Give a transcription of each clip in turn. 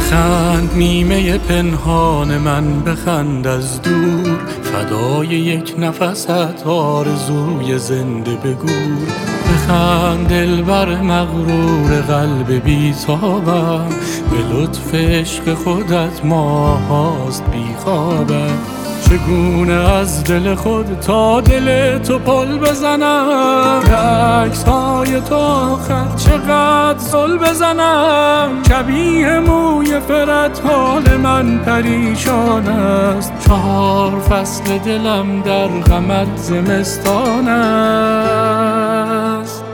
بخند نیمه پنهان من، بخند از دور، فدای یک نفست آرزوی زنده به گور. بخند دلبر مغرور قلب بیتابم، به لطف عشق خودت ماهاست بیخوابم. چگونه از دل خود تا دل تو پل بزنم، به عکس‌های تو آخر چقدر زل بزنم. شبیه موی فرت حال من پریشان است، 4 فصل دلم در غمت زمستان است.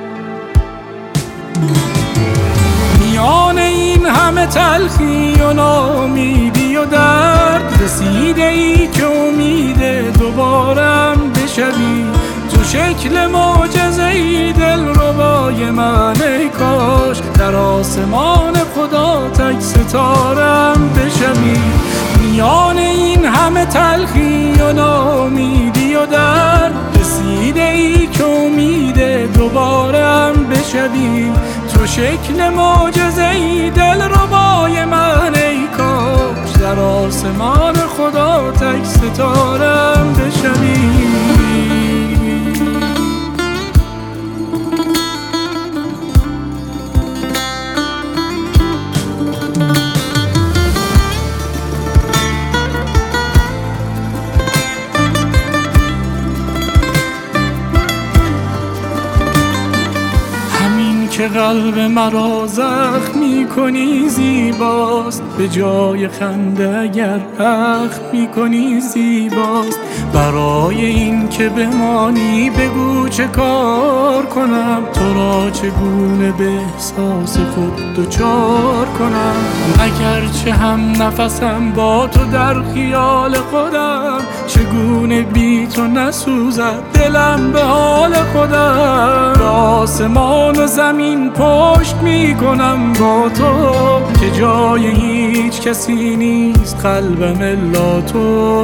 میان این همه تلخی و ناامیدی و درد، رسیده ای که امید دوبارم بشوی. تو شکل معجزه‌ای دلربای من، ای کاش در آسمان خدا تک ستارم بشوی. میان این همه تلخی و ناامیدی و درد، رسیده ای که امید دوبارم بشوی. تو شکل معجزه‌ای دلربای من، ای کاش در آسمان خدا تک ستارم بشوی. که قلب مرا زخم کنی زیباست، به جای خنده اگر اخم کنی زیباست. برای این که بمانی بگو چه کار کنم، تو را چگونه به احساس خود دوچار کنم. اگرچه هم نفسم با تو در خیال خودم، چگونه بی تو نسوزد دلم به حال خودم. به آسمان و زمین پشت می کنم با تو، که جای هیچ کسی نیست قلبم الا تو.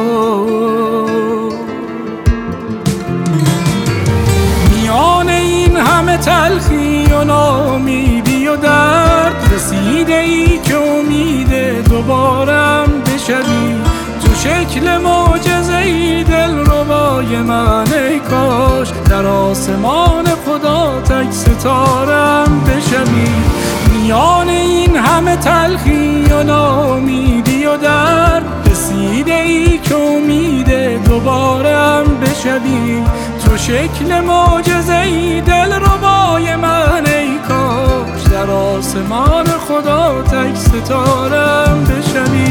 میان این همه تلخی و ناامیدی و درد، رسیده ای که امید دوبارم بشوی. تو شکل معجزه‌ای دلربای من، ای کاش در آسمان خدا تک ستارم بشوی. میان این همه تلخی و ناامیدی و درد، رسیده ای که امید دوبارم بشوی. تو شکل معجزه‌ای دلربای من، ای کاش در آسمان خدا تک ستارم بشوی.